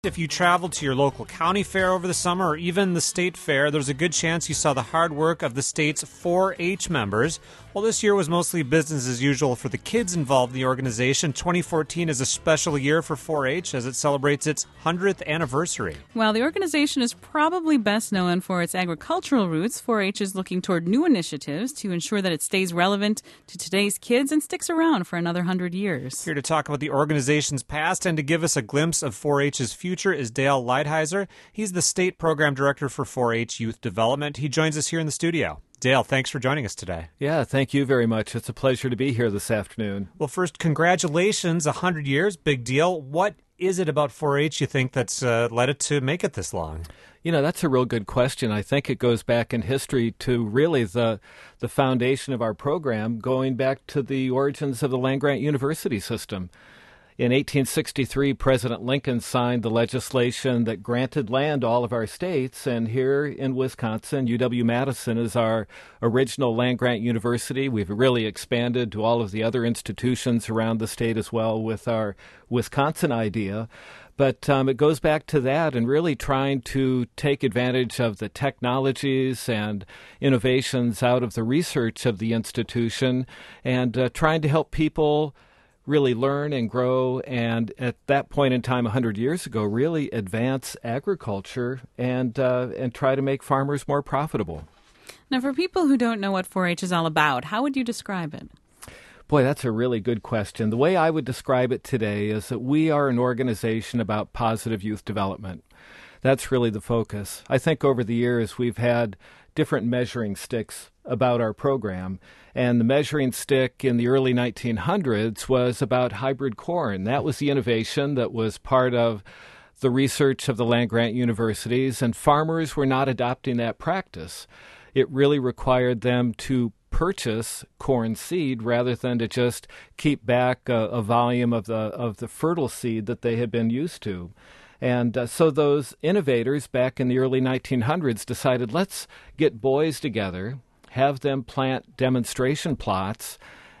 If you traveled to your local county fair over the summer or even the state fair, there's a good chance you saw the hard work of the state's 4-H members. Well, this year was mostly business as usual for the kids involved in the organization. 2014 is a special year for 4-H as it celebrates its 100th anniversary. While the organization is probably best known for its agricultural roots, 4-H is looking toward new initiatives to ensure that it stays relevant to today's kids and sticks around for another 100 years. Here to talk about the organization's past and to give us a glimpse of 4-H's future is Dale Leidheiser. He's the State Program Director for 4-H Youth Development. He joins us here in the studio. Dale, thanks for joining us today. Yeah, thank you very much. It's a pleasure to be here this afternoon. Well, first, congratulations, 100 years, big deal. What is it about 4-H you think that's led it to make it this long? You know, that's a real good question. I think it goes back in history to really the foundation of our program, going back to the origins of the land-grant university system. In 1863, President Lincoln signed the legislation that granted land to all of our states, and here in Wisconsin, UW-Madison is our original land-grant university. We've really expanded to all of the other institutions around the state as well with our Wisconsin idea. But it goes back to that and really trying to take advantage of the technologies and innovations out of the research of the institution and trying to help people really learn and grow, and at that point in time, 100 years ago, really advance agriculture and try to make farmers more profitable. Now, for people who don't know what 4-H is all about, how would you describe it? Boy, that's a really good question. The way I would describe it today is that we are an organization about positive youth development. That's really the focus. I think over the years we've had different measuring sticks about our program, and the measuring stick in the early 1900s was about hybrid corn. That was the innovation that was part of the research of the land-grant universities, and farmers were not adopting that practice. It really required them to purchase corn seed rather than to just keep back a volume of the fertile seed that they had been used to. And so those innovators back in the early 1900s decided, let's get boys together, have them plant demonstration plots,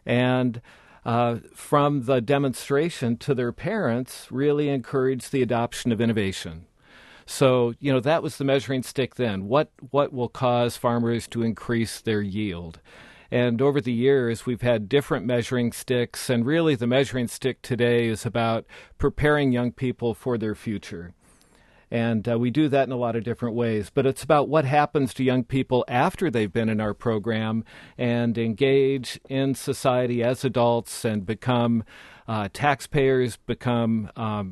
and from the demonstration to their parents, really encourage the adoption of innovation. So, you know, that was the measuring stick then. What will cause farmers to increase their yield? And over the years, we've had different measuring sticks, and really the measuring stick today is about preparing young people for their future. And we do that in a lot of different ways. But it's about what happens to young people after they've been in our program and engage in society as adults and become taxpayers, become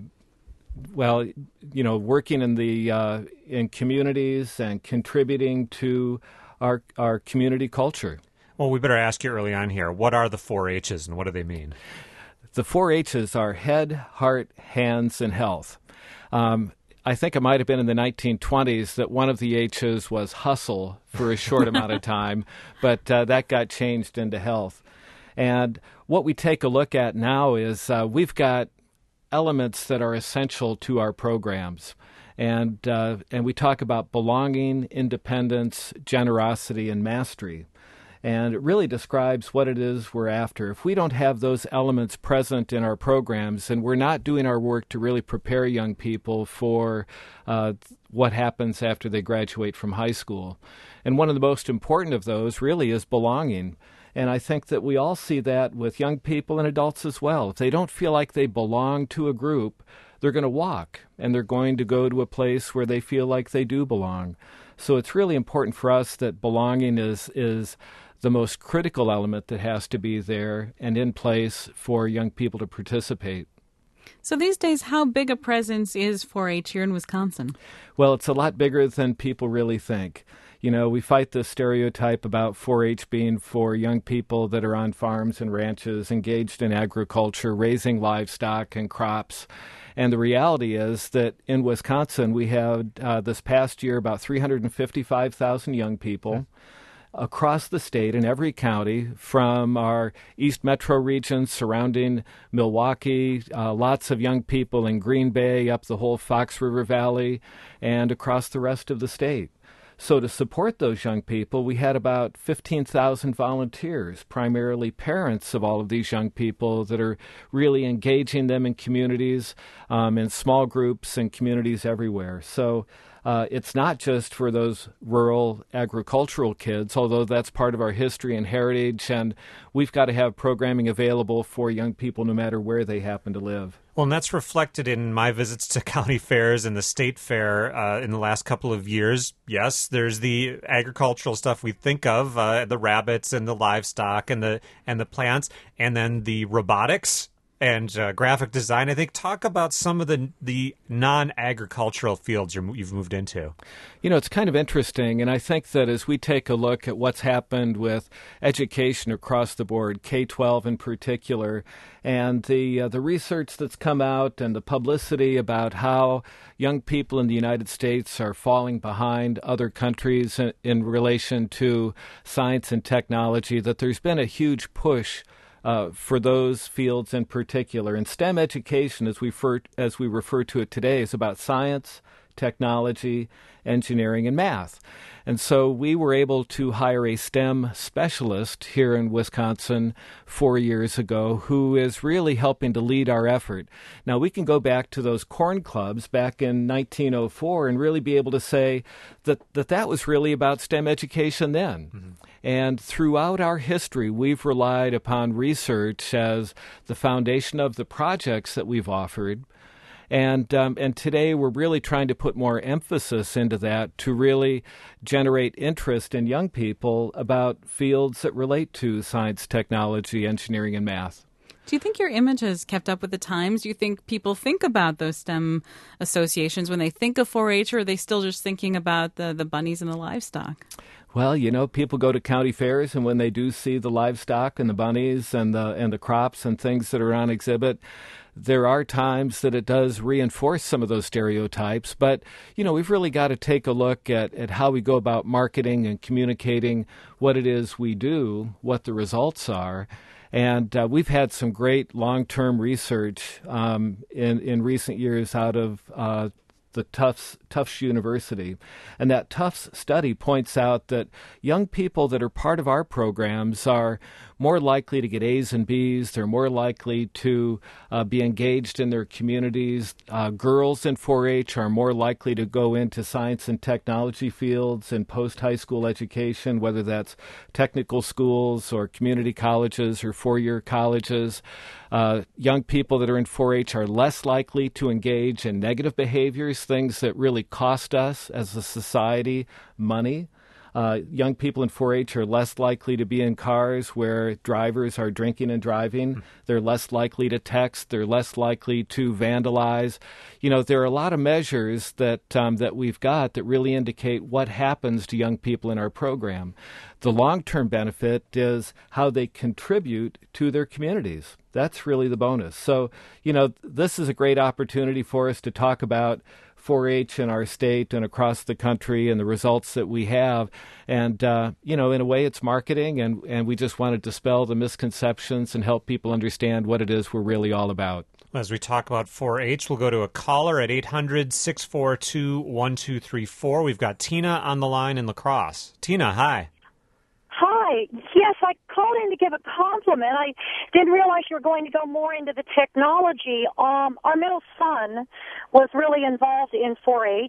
working in communities and contributing to our community culture. Well, we better ask you early on here, what are the 4-H's and what do they mean? The 4-H's are head, heart, hands, and health. I think it might have been in the 1920s that one of the H's was hustle for a short amount of time, but that got changed into health. And what we take a look at now is we've got elements that are essential to our programs. And we talk about belonging, independence, generosity, and mastery. And it really describes what it is we're after. If we don't have those elements present in our programs, then we're not doing our work to really prepare young people for what happens after they graduate from high school. And one of the most important of those really is belonging. And I think that we all see that with young people and adults as well. If they don't feel like they belong to a group, they're going to walk, and they're going to go to a place where they feel like they do belong. So it's really important for us that belonging is the most critical element that has to be there and in place for young people to participate. So these days, how big a presence is 4-H here in Wisconsin? Well, it's a lot bigger than people really think. You know, we fight the stereotype about 4-H being for young people that are on farms and ranches, engaged in agriculture, raising livestock and crops. And the reality is that in Wisconsin, we had this past year about 355,000 young people across the state in every county, from our East Metro region surrounding Milwaukee, lots of young people in Green Bay, up the whole Fox River Valley, and across the rest of the state. So to support those young people, we had about 15,000 volunteers, primarily parents of all of these young people that are really engaging them in communities, in small groups and communities everywhere. So it's not just for those rural agricultural kids, although that's part of our history and heritage, and we've got to have programming available for young people no matter where they happen to live. Well, and that's reflected in my visits to county fairs and the state fair in the last couple of years. Yes, there's the agricultural stuff we think of, the rabbits and the livestock and the plants, and then the robotics and graphic design. I think talk about some of the non-agricultural fields you've moved into. You know, it's kind of interesting, and I think that as we take a look at what's happened with education across the board, K-12 in particular, and the research that's come out and the publicity about how young people in the United States are falling behind other countries in relation to science and technology, that there's been a huge push for those fields in particular. And STEM education, as we refer to it today, is about science, technology, engineering, and math. And so we were able to hire a STEM specialist here in Wisconsin 4 years ago who is really helping to lead our effort. Now, we can go back to those corn clubs back in 1904 and really be able to say that was really about STEM education then. Mm-hmm. And throughout our history, we've relied upon research as the foundation of the projects that we've offered. And today we're really trying to put more emphasis into that to really generate interest in young people about fields that relate to science, technology, engineering, and math. Do you think your image has kept up with the times? Do you think people think about those STEM associations when they think of 4-H, or are they still just thinking about the bunnies and the livestock? Well, you know, people go to county fairs, and when they do see the livestock and the bunnies and the crops and things that are on exhibit, there are times that it does reinforce some of those stereotypes. But, you know, we've really got to take a look at how we go about marketing and communicating what it is we do, what the results are. And we've had some great long-term research in recent years out of the Tufts University. And that Tufts study points out that young people that are part of our programs are more likely to get A's and B's. They're more likely to be engaged in their communities. Girls in 4-H are more likely to go into science and technology fields and post-high school education, whether that's technical schools or community colleges or four-year colleges. Young people that are in 4-H are less likely to engage in negative behaviors, things that really cost us as a society money. Young people in 4-H are less likely to be in cars where drivers are drinking and driving. They're less likely to text. They're less likely to vandalize. You know, there are a lot of measures that we've got that really indicate what happens to young people in our program. The long-term benefit is how they contribute to their communities. That's really the bonus. So, you know, this is a great opportunity for us to talk about 4-H in our state and across the country and the results that we have. And, you know, in a way it's marketing, and we just want to dispel the misconceptions and help people understand what it is we're really all about. As we talk about 4-H, we'll go to a caller at 800-642-1234. We've got Tina on the line in La Crosse. Tina, hi. Hi. Yes, I called in to give a compliment. I didn't realize you were going to go more into the technology. Our middle son was really involved in 4-H.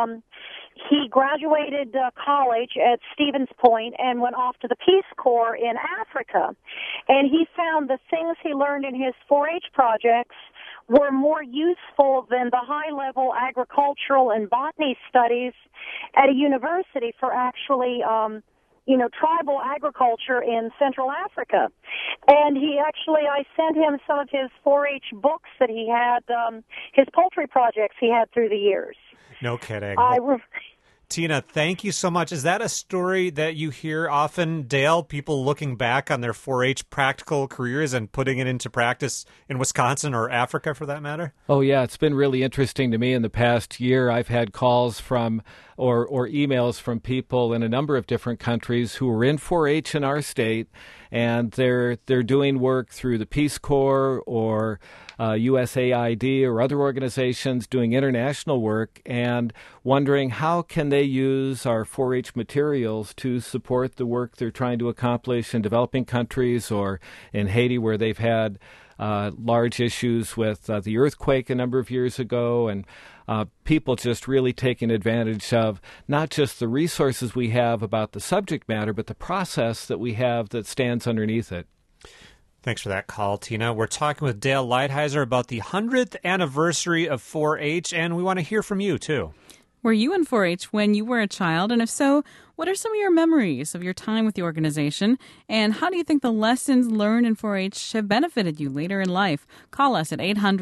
He graduated college at Stevens Point and went off to the Peace Corps in Africa. And he found the things he learned in his 4-H projects were more useful than the high-level agricultural and botany studies at a university for actually tribal agriculture in Central Africa. And I sent him some of his 4-H books that he had, his poultry projects he had through the years. No kidding. Tina, thank you so much. Is that a story that you hear often, Dale, people looking back on their 4-H practical careers and putting it into practice in Wisconsin or Africa for that matter? Oh, yeah. It's been really interesting to me in the past year. I've had calls from or emails from people in a number of different countries who are in 4-H in our state, and they're doing work through the Peace Corps or USAID or other organizations doing international work and wondering how can they use our 4-H materials to support the work they're trying to accomplish in developing countries or in Haiti where they've had large issues with the earthquake a number of years ago, and people just really taking advantage of not just the resources we have about the subject matter, but the process that we have that stands underneath it. Thanks for that call, Tina. We're talking with Dale Lighthizer about the 100th anniversary of 4-H, and we want to hear from you, too. Were you in 4-H when you were a child? And if so, what are some of your memories of your time with the organization? And how do you think the lessons learned in 4-H have benefited you later in life? Call us at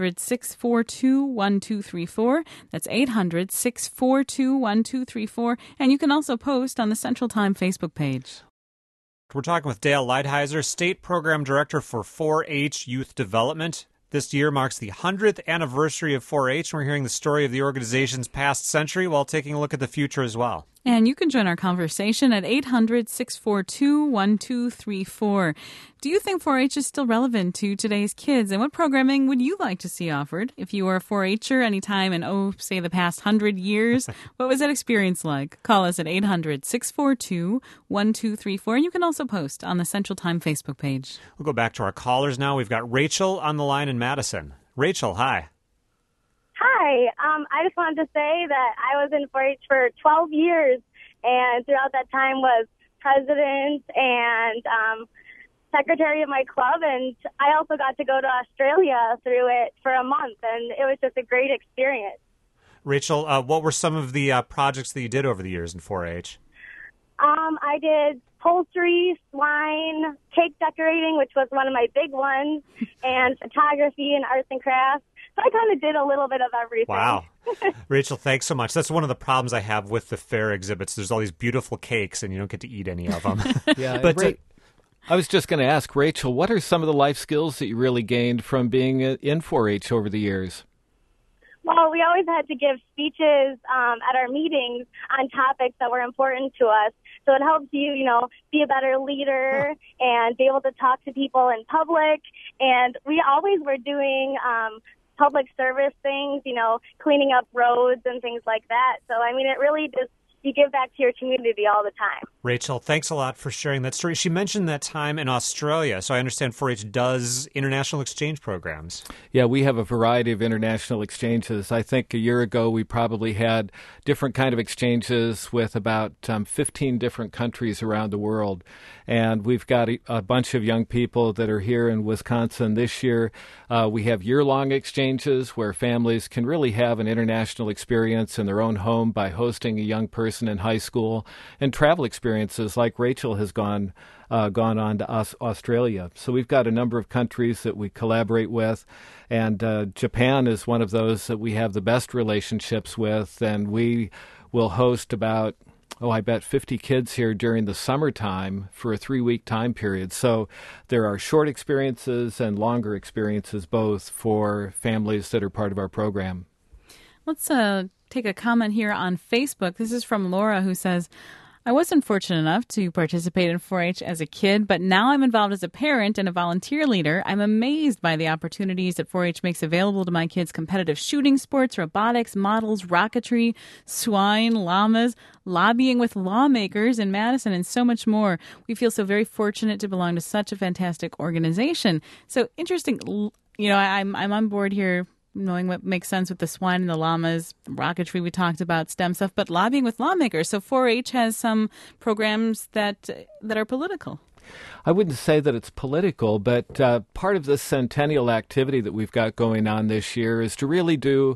800-642-1234. That's 800-642-1234. And you can also post on the Central Time Facebook page. We're talking with Dale Lighthizer, State Program Director for 4-H Youth Development. This year marks the 100th anniversary of 4-H, and we're hearing the story of the organization's past century while taking a look at the future as well. And you can join our conversation at 800-642-1234. Do you think 4-H is still relevant to today's kids? And what programming would you like to see offered? If you were a 4-H'er anytime in, say, the past 100 years, what was that experience like? Call us at 800-642-1234. And you can also post on the Central Time Facebook page. We'll go back to our callers now. We've got Rachel on the line in Madison. Rachel, hi. Hi. I just wanted to say that I was in 4-H for 12 years, and throughout that time was president and secretary of my club, and I also got to go to Australia through it for a month, and it was just a great experience. Rachel, what were some of the projects that you did over the years in 4-H? I did poultry, swine, cake decorating, which was one of my big ones, and photography and arts and crafts. So I kind of did a little bit of everything. Wow. Rachel, thanks so much. That's one of the problems I have with the fair exhibits. There's all these beautiful cakes, and you don't get to eat any of them. Yeah, but I was just going to ask, Rachel, what are some of the life skills that you really gained from being in 4-H over the years? Well, we always had to give speeches at our meetings on topics that were important to us. So it helps you, be a better leader and be able to talk to people in public. And we always were doing public service things, cleaning up roads and things like that. So, it really just, you give back to your community all the time. Rachel, thanks a lot for sharing that story. She mentioned that time in Australia, so I understand 4-H does international exchange programs. Yeah, we have a variety of international exchanges. I think a year ago we probably had different kind of exchanges with about 15 different countries around the world. And we've got a bunch of young people that are here in Wisconsin this year. We have year-long exchanges where families can really have an international experience in their own home by hosting a young person in high school, and travel experiences like Rachel has gone on to Australia. So we've got a number of countries that we collaborate with, and Japan is one of those that we have the best relationships with, and we will host about 50 kids here during the summertime for a 3-week time period. So there are short experiences and longer experiences both for families that are part of our program. Let's take a comment here on Facebook. This is from Laura, who says, I wasn't fortunate enough to participate in 4-H as a kid, but now I'm involved as a parent and a volunteer leader. I'm amazed by the opportunities that 4-H makes available to my kids: competitive shooting sports, robotics, models, rocketry, swine, llamas, lobbying with lawmakers in Madison, and so much more. We feel so very fortunate to belong to such a fantastic organization. So interesting. I'm on board here, knowing what makes sense with the swine and the llamas, rocketry, we talked about, STEM stuff, but lobbying with lawmakers. So 4-H has some programs that are political. I wouldn't say that it's political, but part of this centennial activity that we've got going on this year is to really do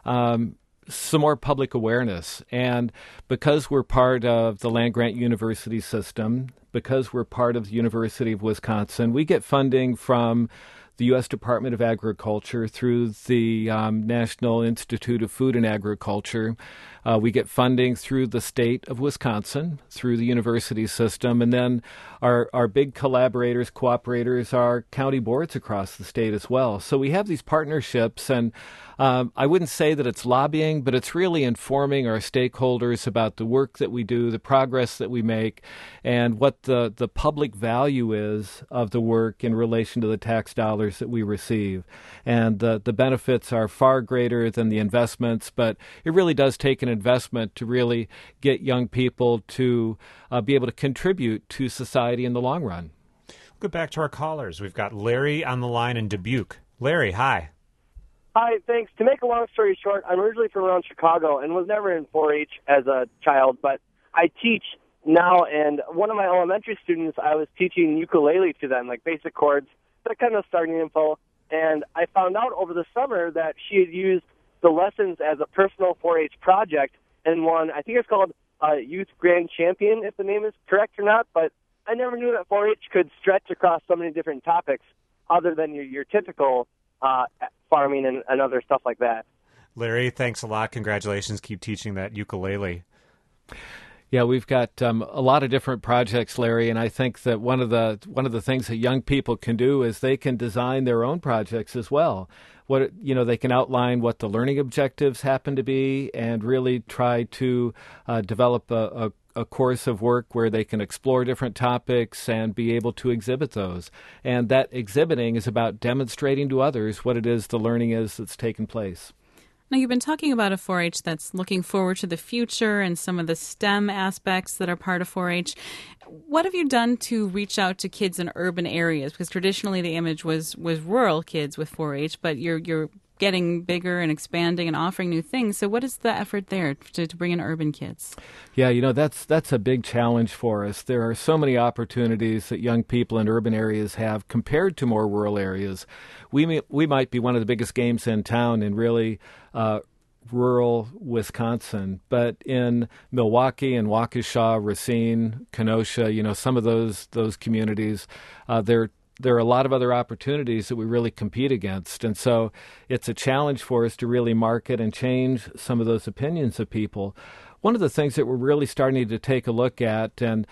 some more public awareness. And because we're part of the land-grant university system, because we're part of the University of Wisconsin, we get funding from the U.S. Department of Agriculture through the National Institute of Food and Agriculture. We get funding through the state of Wisconsin, through the university system, and then our big collaborators, cooperators are county boards across the state as well. So we have these partnerships, and I wouldn't say that it's lobbying, but it's really informing our stakeholders about the work that we do, the progress that we make, and what the public value is of the work in relation to the tax dollars dollars that we receive. And the benefits are far greater than the investments, but it really does take an investment to really get young people to be able to contribute to society in the long run. We'll go back to our callers. We've got Larry on the line in Dubuque. Larry, hi. Hi, thanks. To make a long story short, I'm originally from around Chicago and was never in 4-H as a child, but I teach now, and one of my elementary students, I was teaching ukulele to them, like basic chords, that kind of starting info, and I found out over the summer that she had used the lessons as a personal 4-H project and won, I think it's called Youth Grand Champion, if the name is correct or not, but I never knew that 4-H could stretch across so many different topics other than your typical farming and other stuff like that. Larry, thanks a lot. Congratulations. Keep teaching that ukulele. Yeah, we've got a lot of different projects, Larry, and I think that one of the things that young people can do is they can design their own projects as well. They can outline what the learning objectives happen to be and really try to develop a course of work where they can explore different topics and be able to exhibit those. And that exhibiting is about demonstrating to others what it is the learning is that's taken place. Now, you've been talking about a 4-H that's looking forward to the future and some of the STEM aspects that are part of 4-H. What have you done to reach out to kids in urban areas? Because traditionally the image was rural kids with 4-H, but you're getting bigger and expanding and offering new things. So what is the effort there to bring in urban kids? Yeah, that's a big challenge for us. There are so many opportunities that young people in urban areas have compared to more rural areas. We might be one of the biggest games in town in really rural Wisconsin, but in Milwaukee and Waukesha, Racine, Kenosha, some of those communities, there are a lot of other opportunities that we really compete against. And so it's a challenge for us to really market and change some of those opinions of people. One of the things that we're really starting to take a look at, and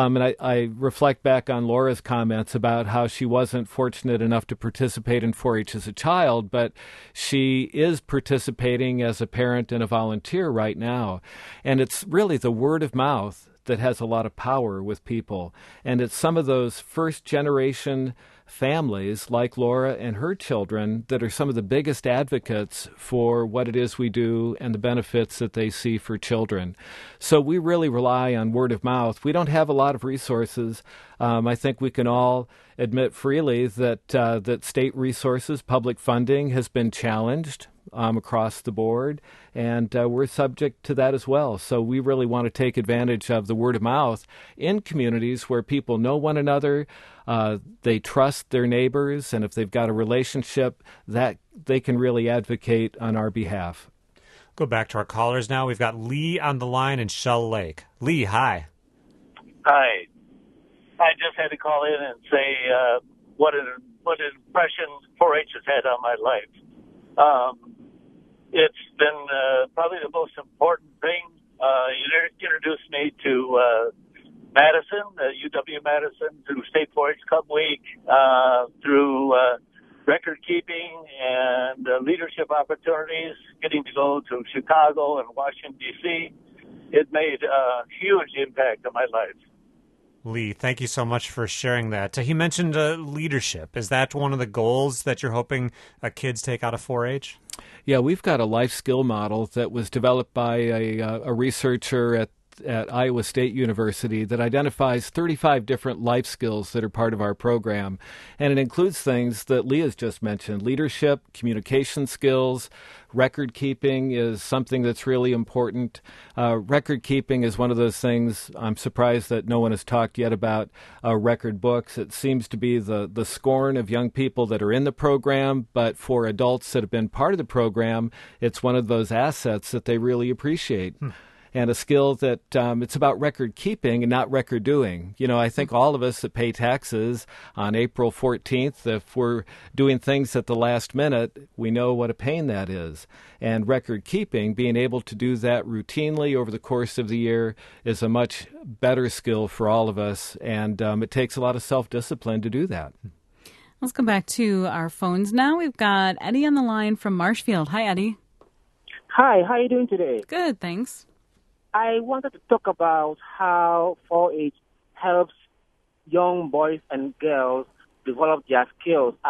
I reflect back on Laura's comments about how she wasn't fortunate enough to participate in 4-H as a child, but she is participating as a parent and a volunteer right now. And it's really the word of mouth that has a lot of power with people. And it's some of those first-generation families like Laura and her children that are some of the biggest advocates for what it is we do and the benefits that they see for children. So we really rely on word of mouth. We don't have a lot of resources. I think we can all admit freely that state resources, public funding has been challenged across the board, and we're subject to that as well. So we really want to take advantage of the word of mouth in communities where people know one another, they trust their neighbors, and if they've got a relationship, that they can really advocate on our behalf. Go back to our callers now. We've got Lee on the line in Shell Lake. Lee, hi. Hi. I just had to call in and say what an impression 4-H has had on my life. It's been probably the most important thing. You introduced me to Madison, UW-Madison, through State 4-H Club Week, through record keeping and leadership opportunities, getting to go to Chicago and Washington, D.C. It made a huge impact on my life. Lee, thank you so much for sharing that. He mentioned leadership. Is that one of the goals that you're hoping kids take out of 4-H? Yeah, we've got a life skill model that was developed by a researcher at Iowa State University that identifies 35 different life skills that are part of our program. And it includes things that Leah's just mentioned: leadership, communication skills. Record keeping is something that's really important. Record keeping is one of those things I'm surprised that no one has talked yet about record books. It seems to be the scorn of young people that are in the program, but for adults that have been part of the program, it's one of those assets that they really appreciate. And a skill that it's about record keeping and not record doing. I think all of us that pay taxes on April 14th, if we're doing things at the last minute, we know what a pain that is. And record keeping, being able to do that routinely over the course of the year, is a much better skill for all of us. And it takes a lot of self-discipline to do that. Let's go back to our phones now. We've got Eddie on the line from Marshfield. Hi, Eddie. Hi, how are you doing today? Good, thanks. I wanted to talk about how 4-H helps young boys and girls develop their skills as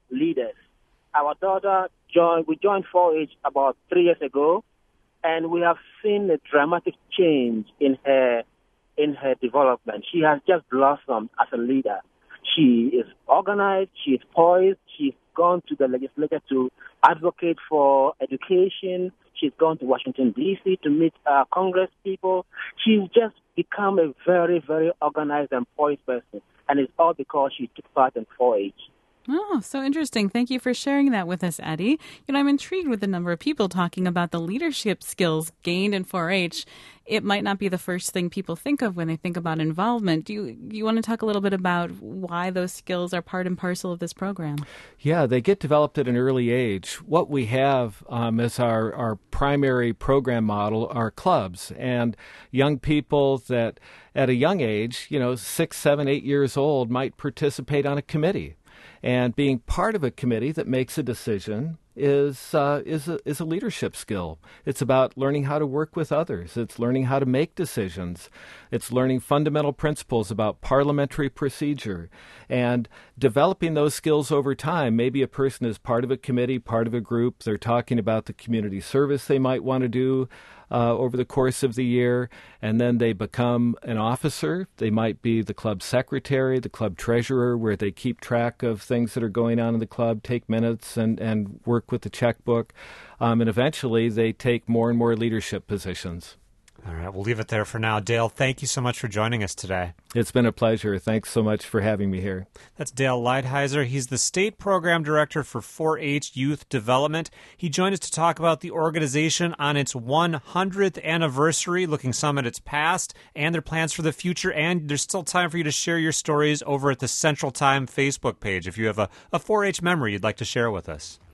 leaders. Our daughter we joined 4-H about 3 years ago, and we have seen a dramatic change in her development. She has just blossomed as a leader. She is organized, she is poised, she's gone to the legislature to advocate for education, she's gone to Washington, D.C. to meet Congress people. She's just become a very, very organized and poised person, and it's all because she took part in 4-H. Oh, so interesting. Thank you for sharing that with us, Eddie. I'm intrigued with the number of people talking about the leadership skills gained in 4-H. It might not be the first thing people think of when they think about involvement. Do you want to talk a little bit about why those skills are part and parcel of this program? Yeah, they get developed at an early age. What we have as our primary program model are clubs, and young people that at a young age, 6, 7, 8 years old, might participate on a committee. And being part of a committee that makes a decision is a leadership skill. It's about learning how to work with others. It's learning how to make decisions. It's learning fundamental principles about parliamentary procedure and developing those skills over time. Maybe a person is part of a committee, part of a group. They're talking about the community service they might want to do over the course of the year, and then they become an officer. They might be the club secretary, the club treasurer, where they keep track of things that are going on in the club, take minutes, and work with the checkbook. And eventually they take more and more leadership positions. All right, we'll leave it there for now. Dale, thank you so much for joining us today. It's been a pleasure. Thanks so much for having me here. That's Dale Leidheiser. He's the State Program Director for 4-H Youth Development. He joined us to talk about the organization on its 100th anniversary, looking some at its past and their plans for the future. And there's still time for you to share your stories over at the Central Time Facebook page if you have a 4-H memory you'd like to share with us.